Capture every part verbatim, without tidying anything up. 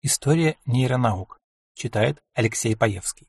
История нейронаук. Читает Алексей Паевский.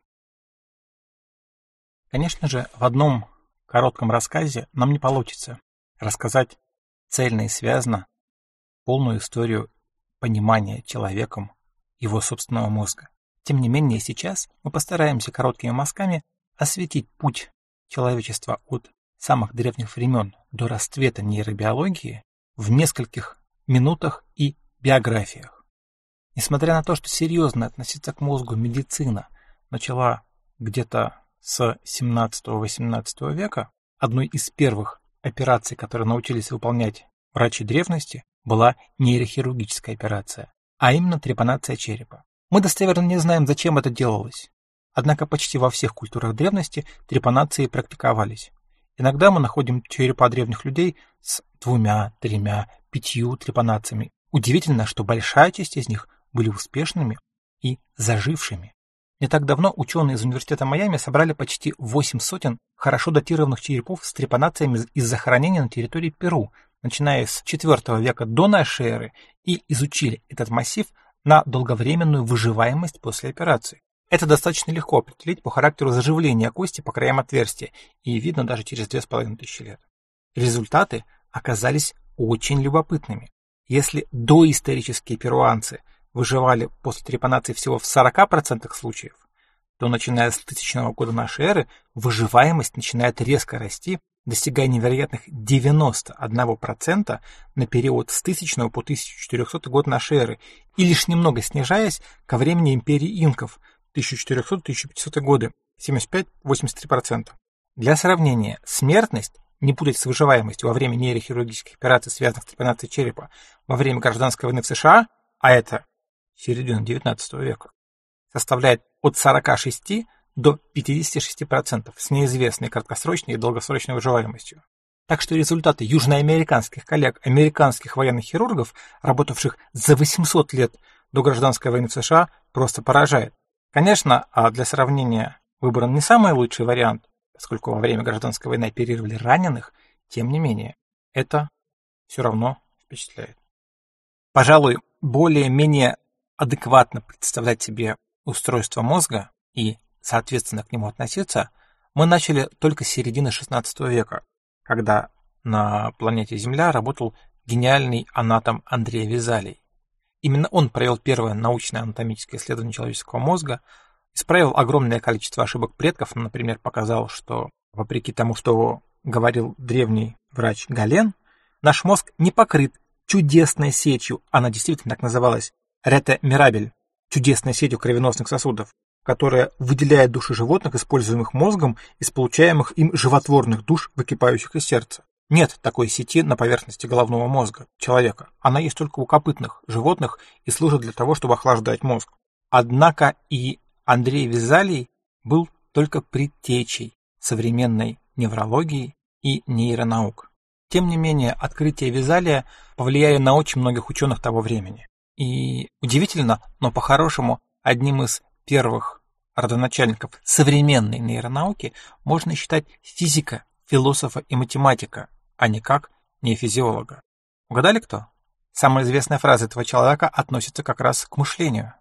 Конечно же, в одном коротком рассказе нам не получится рассказать цельно и связно полную историю понимания человеком его собственного мозга. Тем не менее, сейчас мы постараемся короткими мазками осветить путь человечества от самых древних времен до расцвета нейробиологии в нескольких минутах и биографиях. Несмотря на то, что серьезно относиться к мозгу медицина начала где-то с семнадцатого-восемнадцатого века, одной из первых операций, которые научились выполнять врачи древности, была нейрохирургическая операция, а именно трепанация черепа. Мы достоверно не знаем, зачем это делалось. Однако почти во всех культурах древности трепанации практиковались. Иногда мы находим черепа древних людей с двумя, тремя, пятью трепанациями. Удивительно, что большая часть из них были успешными и зажившими. Не так давно ученые из университета Майами собрали почти восемь сотен хорошо датированных черепов с трепанациями из захоронений на территории Перу, начиная с четвёртого века до нашей эры, и изучили этот массив на долговременную выживаемость после операции. Это достаточно легко определить по характеру заживления кости по краям отверстия, и видно даже через две с половиной тысячи лет. Результаты оказались очень любопытными. Если доисторические перуанцы выживали после трепанации всего в сорока процентах случаев, то начиная с тысячного года нашей эры выживаемость начинает резко расти, достигая невероятных девяноста одного процента на период с тысячного по тысяча четырехсотый год нашей эры и лишь немного снижаясь ко времени империи инков тысяча четырехсотый — тысяча пятисотый годы семьдесят пять — восемьдесят три процента. Для сравнения, смертность, не путать с выживаемостью во время нейрохирургических операций, связанных с трепанацией черепа, во время гражданской войны в США, а это середина девятнадцатого века, составляет от сорока шести до пятидесяти шести процентов с неизвестной краткосрочной и долгосрочной выживаемостью. Так что результаты южноамериканских коллег, американских военных хирургов, работавших за восемьсот лет до гражданской войны в США, просто поражает. Конечно, а для сравнения выбран не самый лучший вариант, поскольку во время гражданской войны оперировали раненых, тем не менее, это все равно впечатляет. Пожалуй, более-менее адекватно представлять себе устройство мозга и, соответственно, к нему относиться, мы начали только с середины шестнадцатого века, когда на планете Земля работал гениальный анатом Андрей Везалий. Именно он провел первое научное анатомическое исследование человеческого мозга, исправил огромное количество ошибок предков, например, показал, что, вопреки тому, что говорил древний врач Гален, наш мозг не покрыт чудесной сетью, она действительно так называлась, рете мирабель, чудесной сетью кровеносных сосудов, которая выделяет души животных, используемых мозгом, из получаемых им животворных душ, выкипающих из сердца. Нет такой сети на поверхности головного мозга человека. Она есть только у копытных животных и служит для того, чтобы охлаждать мозг. Однако и Андрей Везалий был только предтечей современной неврологии и нейронаук. Тем не менее, открытия Везалия повлияли на очень многих ученых того времени. И удивительно, но по-хорошему, одним из первых родоначальников современной нейронауки можно считать физика, философа и математика, а никак не физиолога. Угадали кто? Самая известная фраза этого человека относится как раз к мышлению.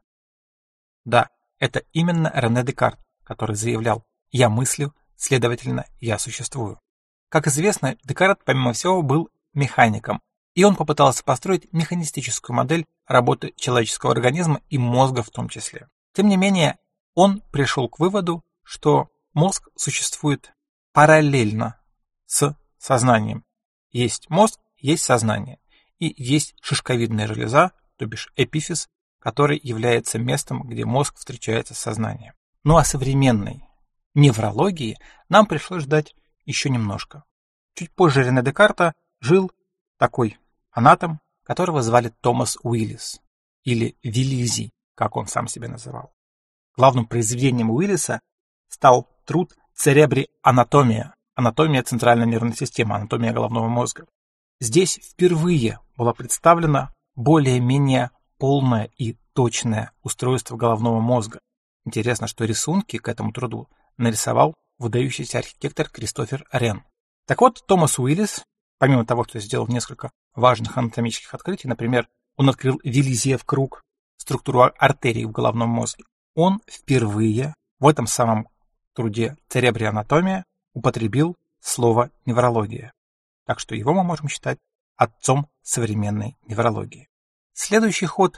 Да, это именно Рене Декарт, который заявлял «я мыслю, следовательно, я существую». Как известно, Декарт, помимо всего, был механиком, и он попытался построить механистическую модель работы человеческого организма и мозга в том числе. Тем не менее, он пришел к выводу, что мозг существует параллельно с сознанием. Есть мозг, есть сознание, и есть шишковидная железа, то бишь эпифиз, который является местом, где мозг встречается с сознанием. Ну а современной неврологии нам пришлось ждать еще немножко. Чуть позже Рене Декарта жил такой анатом, которого звали Томас Уиллис, или Виллизий, как он сам себя называл. Главным произведением Уиллиса стал труд «Церебри анатомия», анатомия центральной нервной системы, анатомия головного мозга. Здесь впервые было представлено более-менее полное и точное устройство головного мозга. Интересно, что рисунки к этому труду нарисовал выдающийся архитектор Кристофер Рен. Так вот, Томас Уиллис, помимо того, что сделал несколько важных анатомических открытий, например, он открыл Виллизиев круг, структуру артерий в головном мозге, он впервые в этом самом труде «Церебри анатомия» употребил слово «неврология». Так что его мы можем считать отцом современной неврологии. Следующий ход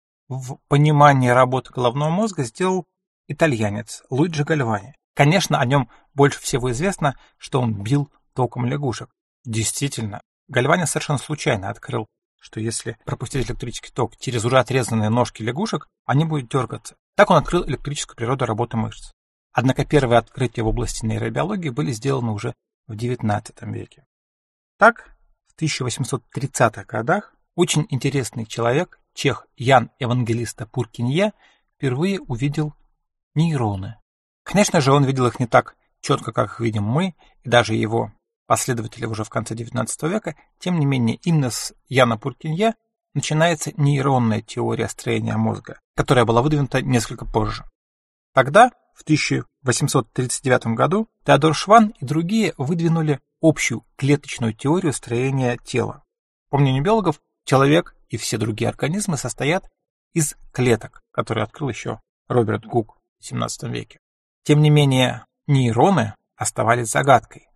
в понимании работы головного мозга сделал итальянец Луиджи Гальвани. Конечно, о нем больше всего известно, что он бил током лягушек. Действительно, Гальвани совершенно случайно открыл, что если пропустить электрический ток через уже отрезанные ножки лягушек, они будут дергаться. Так он открыл электрическую природу работы мышц. Однако первые открытия в области нейробиологии были сделаны уже в девятнадцатом веке. Так, в тысяча восемьсот тридцатых годах очень интересный человек, чех Ян Евангелиста Пуркинье, впервые увидел нейроны. Конечно же, он видел их не так четко, как их видим мы, и даже его последователи уже в конце девятнадцатого века. Тем не менее, именно с Яна Пуркинье начинается нейронная теория строения мозга, которая была выдвинута несколько позже. Тогда, в тысяча восемьсот тридцать девятом году, Теодор Шванн и другие выдвинули общую клеточную теорию строения тела. По мнению биологов, человек и все другие организмы состоят из клеток, которые открыл еще Роберт Гук в семнадцатом веке. Тем не менее, нейроны оставались загадкой.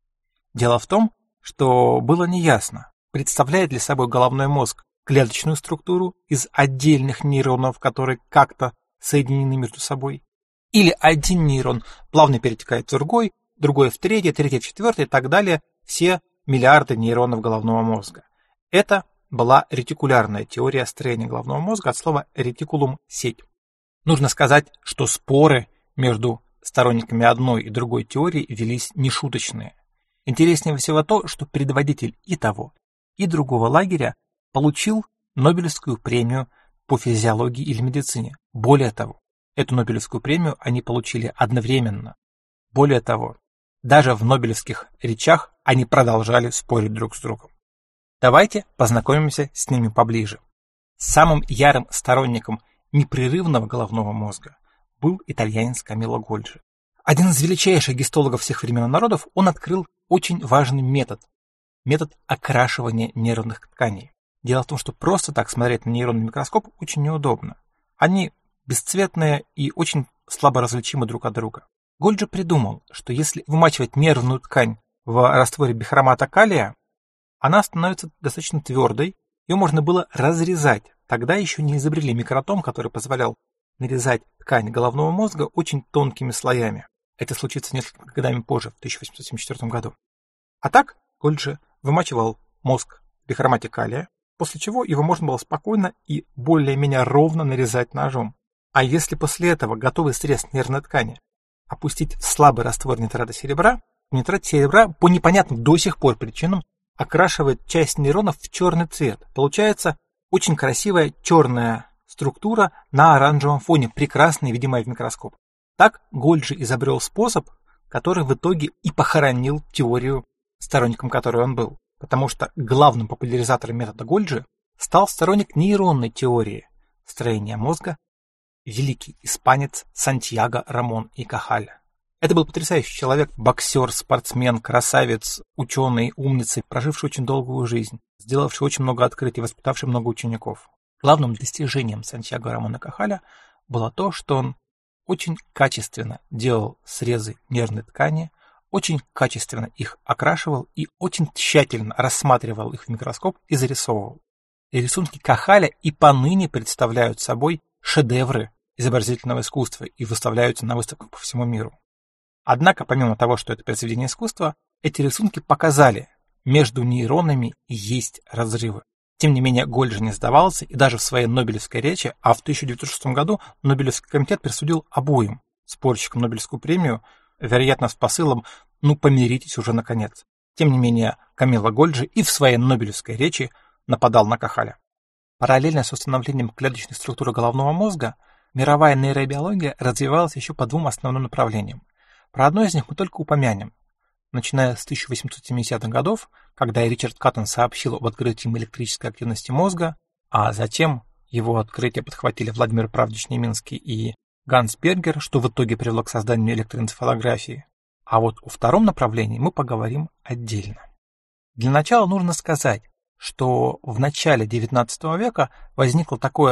Дело в том, что было неясно, представляет ли собой головной мозг клеточную структуру из отдельных нейронов, которые как-то соединены между собой, или один нейрон плавно перетекает в другой, другой в третий, третий в четвертый и так далее, все миллиарды нейронов головного мозга. Это была ретикулярная теория строения головного мозга от слова ретикулум – сеть. Нужно сказать, что споры между сторонниками одной и другой теории велись нешуточные. Интереснее всего то, что предводитель и того, и другого лагеря получил Нобелевскую премию по физиологии или медицине. Более того, эту Нобелевскую премию они получили одновременно. Более того, даже в нобелевских речах они продолжали спорить друг с другом. Давайте познакомимся с ними поближе. Самым ярым сторонником непрерывного головного мозга был итальянец Камилло Гольджи. Один из величайших гистологов всех времен и народов, он открыл очень важный метод. Метод окрашивания нервных тканей. Дело в том, что просто так смотреть на нейронный микроскоп очень неудобно. Они бесцветные и очень слабо различимы друг от друга. Гольджи придумал, что если вымачивать нервную ткань в растворе бихромата калия, она становится достаточно твердой, ее можно было разрезать. Тогда еще не изобрели микротом, который позволял нарезать ткань головного мозга очень тонкими слоями. Это случится несколькими годами позже, в тысяча восемьсот семьдесят четвёртом году. А так Гольджи вымачивал мозг в бихромате калия, после чего его можно было спокойно и более-менее ровно нарезать ножом. А если после этого готовый срез нервной ткани опустить в слабый раствор нитрата серебра, нитрат серебра по непонятным до сих пор причинам окрашивает часть нейронов в черный цвет. Получается очень красивая черная структура на оранжевом фоне, прекрасно видимая в микроскоп. Так Гольджи изобрел способ, который в итоге и похоронил теорию, сторонником которой он был. Потому что главным популяризатором метода Гольджи стал сторонник нейронной теории строения мозга, великий испанец Сантьяго Рамон и Кахаль. Это был потрясающий человек, боксер, спортсмен, красавец, ученый, умница, проживший очень долгую жизнь, сделавший очень много открытий, воспитавший много учеников. Главным достижением Сантьяго Рамона Кахаля было то, что он очень качественно делал срезы нервной ткани, очень качественно их окрашивал и очень тщательно рассматривал их в микроскоп и зарисовывал. И рисунки Кахаля и поныне представляют собой шедевры изобразительного искусства и выставляются на выставках по всему миру. Однако, помимо того, что это произведение искусства, эти рисунки показали, между нейронами есть разрывы. Тем не менее, Гольджи не сдавался и даже в своей Нобелевской речи, а в тысяча девятьсот шестом году Нобелевский комитет присудил обоим спорщикам Нобелевскую премию, вероятно, с посылом «ну помиритесь уже наконец». Тем не менее, Камилло Гольджи и в своей Нобелевской речи нападал на Кахаля. Параллельно с установлением клеточной структуры головного мозга, мировая нейробиология развивалась еще по двум основным направлениям. Про одно из них мы только упомянем. Начиная с тысяча восемьсот семидесятых годов, когда Ричард Каттон сообщил об открытии электрической активности мозга, а затем его открытие подхватили Владимир Правдич Неминский и Ганс Бергер, что в итоге привело к созданию электроэнцефалографии. А вот о втором направлении мы поговорим отдельно. Для начала нужно сказать, что в начале девятнадцатого века возникло такое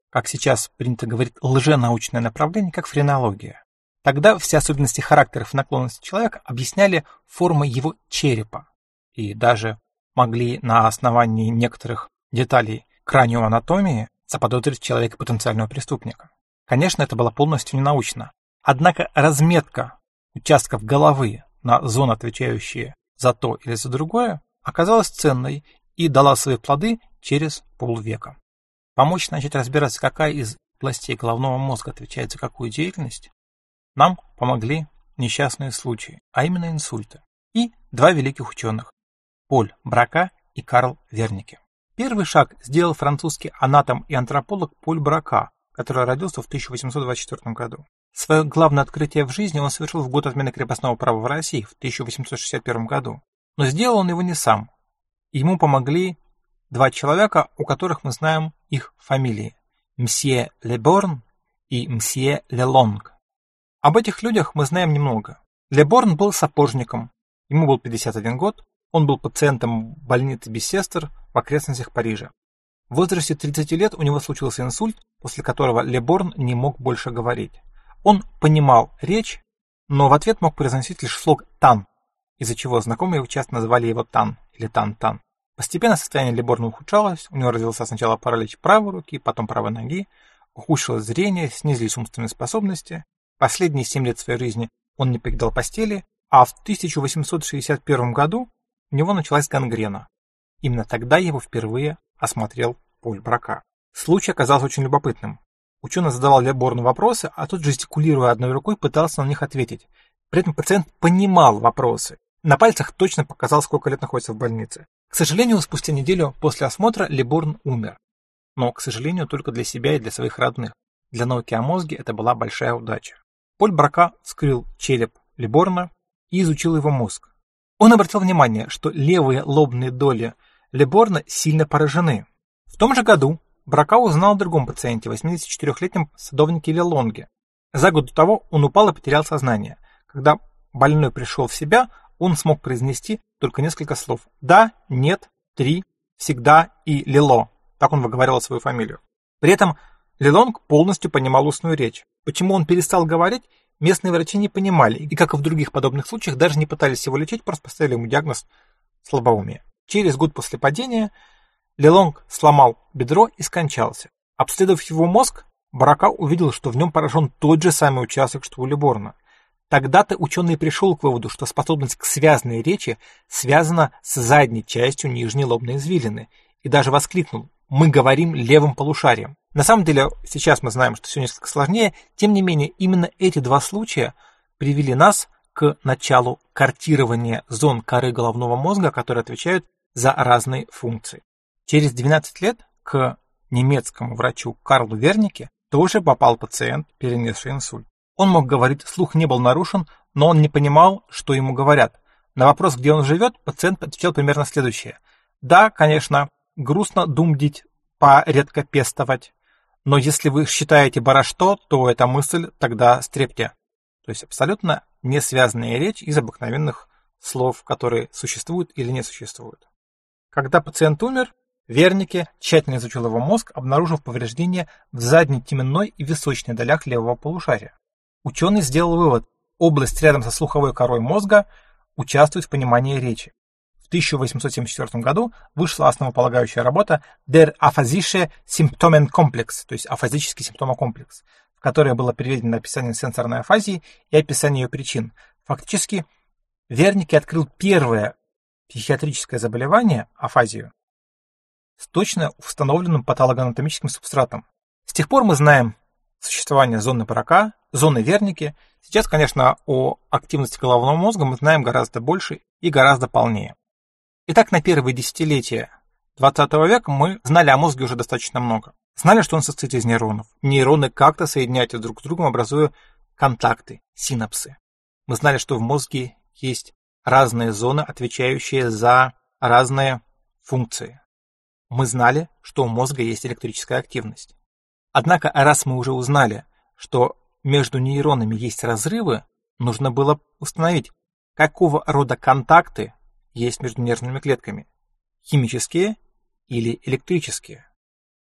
как сейчас принято говорить, лженаучное направление, как френология. Тогда все особенности характеров и наклонностей человека объясняли формой его черепа и даже могли на основании некоторых деталей краниоанатомии заподозрить человека потенциального преступника. Конечно, это было полностью ненаучно. Однако разметка участков головы на зоны, отвечающие за то или за другое, оказалась ценной и дала свои плоды через полвека. Помочь начать разбираться, какая из областей головного мозга отвечает за какую деятельность, нам помогли несчастные случаи, а именно инсульты, и два великих ученых – Поль Брака и Карл Вернике. Первый шаг сделал французский анатом и антрополог Поль Брака, который родился в тысяча восемьсот двадцать четвёртом году. Свое главное открытие в жизни он совершил в год отмены крепостного права в России в тысяча восемьсот шестьдесят первом году. Но сделал он его не сам. Ему помогли два человека, у которых мы знаем их фамилии – мсье Леборн и мсье Лелонг. Об этих людях мы знаем немного. Леборн был сапожником, ему был пятьдесят один год, он был пациентом больницы Бисестер в окрестностях Парижа. В возрасте тридцати лет у него случился инсульт, после которого Леборн не мог больше говорить. Он понимал речь, но в ответ мог произносить лишь слог «тан», из-за чего знакомые часто называли его «тан» или «тан-тан». Постепенно состояние Леборна ухудшалось, у него развился сначала паралич правой руки, потом правой ноги, ухудшилось зрение, снизились умственные способности. Последние семь лет своей жизни он не покидал постели, а в тысяча восемьсот шестьдесят первом году у него началась гангрена. Именно тогда его впервые осмотрел Поль Брака. Случай оказался очень любопытным. Ученый задавал Леборну вопросы, а тот, жестикулируя одной рукой, пытался на них ответить. При этом пациент понимал вопросы. На пальцах точно показал, сколько лет находится в больнице. К сожалению, спустя неделю после осмотра Леборн умер. Но, к сожалению, только для себя и для своих родных. Для науки о мозге это была большая удача. Поль Брака вскрыл череп Леборна и изучил его мозг. Он обратил внимание, что левые лобные доли Леборна сильно поражены. В том же году Брака узнал о другом пациенте, восьмидесятичетырёхлетнем садовнике Лелонге. За год до того он упал и потерял сознание. Когда больной пришел в себя, он смог произнести только несколько слов: «да», «нет», «три», «всегда» и «лело». Так он выговаривал свою фамилию. При этом Лелонг полностью понимал устную речь. Почему он перестал говорить, местные врачи не понимали, и, как и в других подобных случаях, даже не пытались его лечить, просто поставили ему диагноз слабоумие. Через год после падения Лелонг сломал бедро и скончался. Обследовав его мозг, Брака увидел, что в нем поражен тот же самый участок, что у Леборна. Тогда-то ученый пришел к выводу, что способность к связной речи связана с задней частью нижней лобной извилины, и даже воскликнул: «Мы говорим левым полушарием». На самом деле, сейчас мы знаем, что все несколько сложнее, тем не менее, именно эти два случая привели нас к началу картирования зон коры головного мозга, которые отвечают за разные функции. Через двенадцать лет к немецкому врачу Карлу Вернике тоже попал пациент, перенесший инсульт. Он мог говорить, слух не был нарушен, но он не понимал, что ему говорят. На вопрос, где он живет, пациент отвечал примерно следующее: «Да, конечно, грустно думдить, поредко пестовать, но если вы считаете барашто, то эта мысль тогда стрепте». То есть абсолютно не связанная речь из обыкновенных слов, которые существуют или не существуют. Когда пациент умер, Вернике тщательно изучил его мозг, обнаружив повреждения в задней теменной и височной долях левого полушария. Ученый сделал вывод: область рядом со слуховой корой мозга участвует в понимании речи. В тысяча восемьсот семьдесят четвёртом году вышла основополагающая работа Der aphasische Symptomenkomplex, то есть афазический симптомокомплекс, в которой было переведено описание сенсорной афазии и описание ее причин. Фактически, Вернике открыл первое психиатрическое заболевание, афазию, с точно установленным патологоанатомическим субстратом. С тех пор мы знаем существование зоны Брака, зоны Вернике. Сейчас, конечно, о активности головного мозга мы знаем гораздо больше и гораздо полнее. Итак, на первые десятилетия двадцатого века мы знали о мозге уже достаточно много. Знали, что он состоит из нейронов. Нейроны как-то соединяются друг с другом, образуя контакты, синапсы. Мы знали, что в мозге есть разные зоны, отвечающие за разные функции. Мы знали, что у мозга есть электрическая активность. Однако, раз мы уже узнали, что между нейронами есть разрывы, нужно было установить, какого рода контакты есть между нервными клетками – химические или электрические.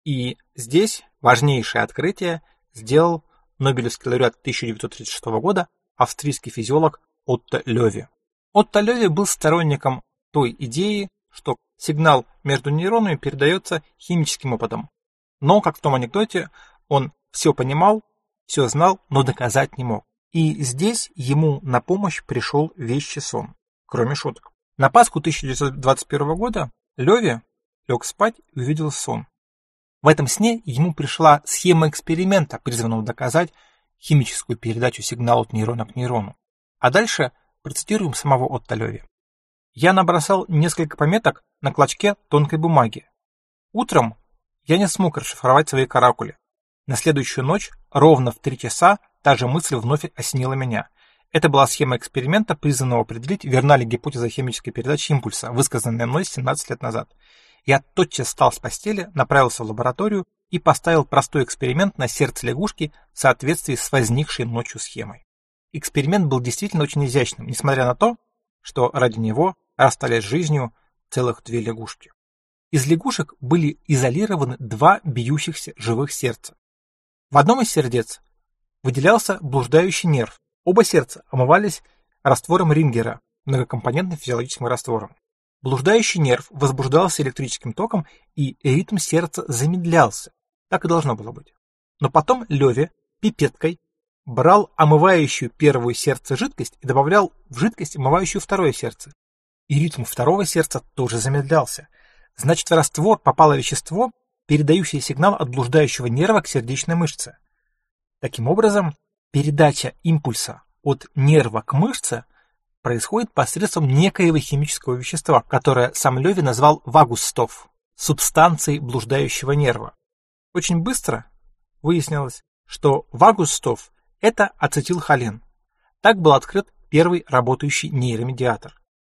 И здесь важнейшее открытие сделал Нобелевский лауреат тысяча девятьсот тридцать шестого года австрийский физиолог Отто Лёви. Отто Лёви был сторонником той идеи, что сигнал между нейронами передается химическим опытом. Но, как в том анекдоте, он все понимал, все знал, но доказать не мог. И здесь ему на помощь пришел вещий сон, кроме шуток. На Пасху тысяча девятьсот двадцать первого года Лёви лег спать и увидел сон. В этом сне ему пришла схема эксперимента, призванного доказать химическую передачу сигнала от нейрона к нейрону. А дальше процитируем самого Отто Лёви. «Я набросал несколько пометок на клочке тонкой бумаги. Утром я не смог расшифровать свои каракули. На следующую ночь, ровно в три часа, та же мысль вновь осенила меня. Это была схема эксперимента, призванного определить, верна ли гипотеза химической передачи импульса, высказанная мной семнадцать лет назад. Я тотчас встал с постели, направился в лабораторию и поставил простой эксперимент на сердце лягушки в соответствии с возникшей ночью схемой. Эксперимент был действительно очень изящным, несмотря на то, что ради него расстались с жизнью целых две лягушки. Из лягушек были изолированы два бьющихся живых сердца. В одном из сердец выделялся блуждающий нерв. Оба сердца омывались раствором Рингера, многокомпонентным физиологическим раствором. Блуждающий нерв возбуждался электрическим током, и ритм сердца замедлялся. Так и должно было быть. Но потом Лёви пипеткой брал омывающую первое сердце жидкость и добавлял в жидкость омывающую второе сердце. И ритм второго сердца тоже замедлялся. Значит, в раствор попало вещество, передающее сигнал от блуждающего нерва к сердечной мышце. Таким образом, передача импульса от нерва к мышце происходит посредством некоего химического вещества, которое сам Лёви назвал вагусстоф, субстанцией блуждающего нерва. Очень быстро выяснилось, что вагусстоф – это ацетилхолин. Так был открыт первый работающий нейромедиатор.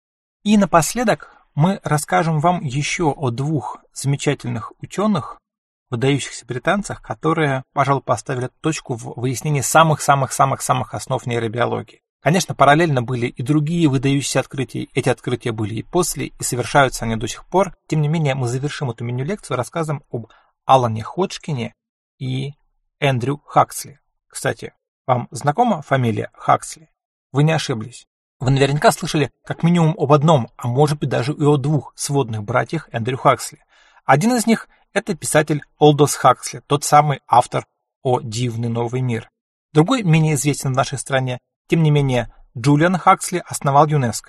И напоследок мы расскажем вам еще о двух замечательных ученых, выдающихся британцах, которые, пожалуй, поставили точку в выяснении самых-самых-самых-самых основ нейробиологии. Конечно, параллельно были и другие выдающиеся открытия, эти открытия были и после, и совершаются они до сих пор. Тем не менее, мы завершим эту мини-лекцию рассказом об Алане Ходжкине и Эндрю Хаксли. Кстати, вам знакома фамилия Хаксли? Вы не ошиблись. Вы наверняка слышали как минимум об одном, а может быть даже и о двух сводных братьях Эндрю Хаксли. Один из них – это писатель Олдос Хаксли, тот самый автор «О дивный новый мир». Другой, менее известен в нашей стране, тем не менее, Джулиан Хаксли основал ЮНЕСКО.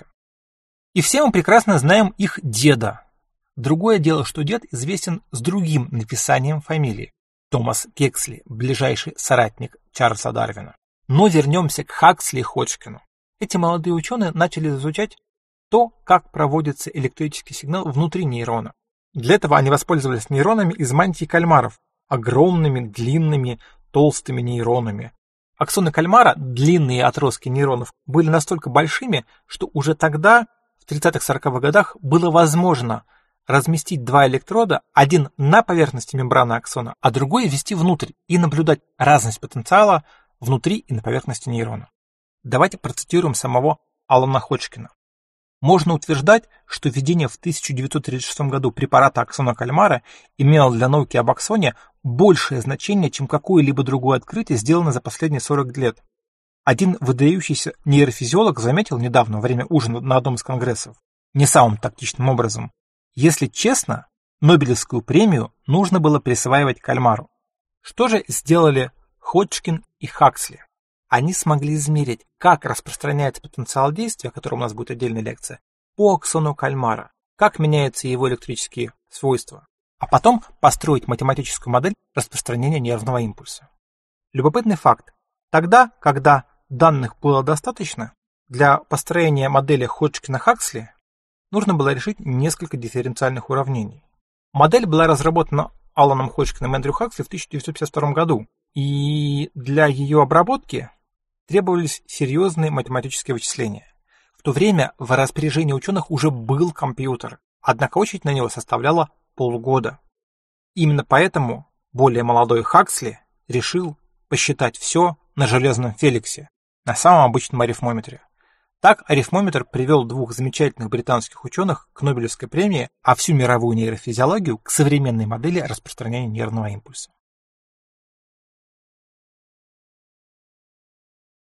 И все мы прекрасно знаем их деда. Другое дело, что дед известен с другим написанием фамилии – Томас Кексли, ближайший соратник Чарльза Дарвина. Но вернемся к Хаксли и Ходжкину. Эти молодые ученые начали изучать то, как проводится электрический сигнал внутри нейрона. Для этого они воспользовались нейронами из мантии кальмаров, огромными, длинными, толстыми нейронами. Аксоны кальмара, длинные отростки нейронов, были настолько большими, что уже тогда, в тридцатых-сороковых годах, было возможно разместить два электрода, один на поверхности мембраны аксона, а другой ввести внутрь и наблюдать разность потенциала внутри и на поверхности нейрона. Давайте процитируем самого Алана Ходжкина. Можно утверждать, что введение в тысяча девятьсот тридцать шестом году препарата аксона кальмара имело для науки об аксоне большее значение, чем какое-либо другое открытие, сделанное за последние сорок лет. Один выдающийся нейрофизиолог заметил недавно во время ужина на одном из конгрессов, не самым тактичным образом: если честно, Нобелевскую премию нужно было присваивать кальмару. Что же сделали Ходжкин и Хаксли? Они смогли измерить, как распространяется потенциал действия, о котором у нас будет отдельная лекция, по аксону кальмара, как меняются его электрические свойства, а потом построить математическую модель распространения нервного импульса. Любопытный факт. Тогда, когда данных было достаточно, для построения модели Ходжкина-Хаксли нужно было решить несколько дифференциальных уравнений. Модель была разработана Аланом Ходжкиным и Эндрю Хаксли в тысяча девятьсот пятьдесят втором году, и для ее обработки требовались серьезные математические вычисления. В то время в распоряжении ученых уже был компьютер, однако очередь на него составляла полгода. Именно поэтому более молодой Хаксли решил посчитать все на железном Феликсе, на самом обычном арифмометре. Так, арифмометр привел двух замечательных британских ученых к Нобелевской премии, а всю мировую нейрофизиологию к современной модели распространения нервного импульса.